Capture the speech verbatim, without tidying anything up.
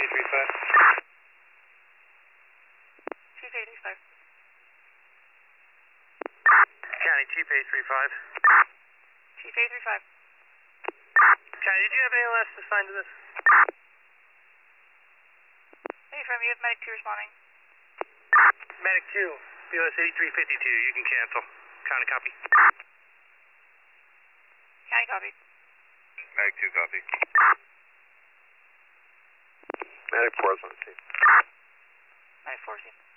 eight three five. Chief eight three five. County, Chief eight three five. Chief eight three five. County, did you have any last assigned to this? Hey, from you have medic two responding. Medic two, B O S eighty-three fifty-two, you can cancel. County, copy. County, copy. Medic two, copy. Medic four is on scene. Medic four, scene.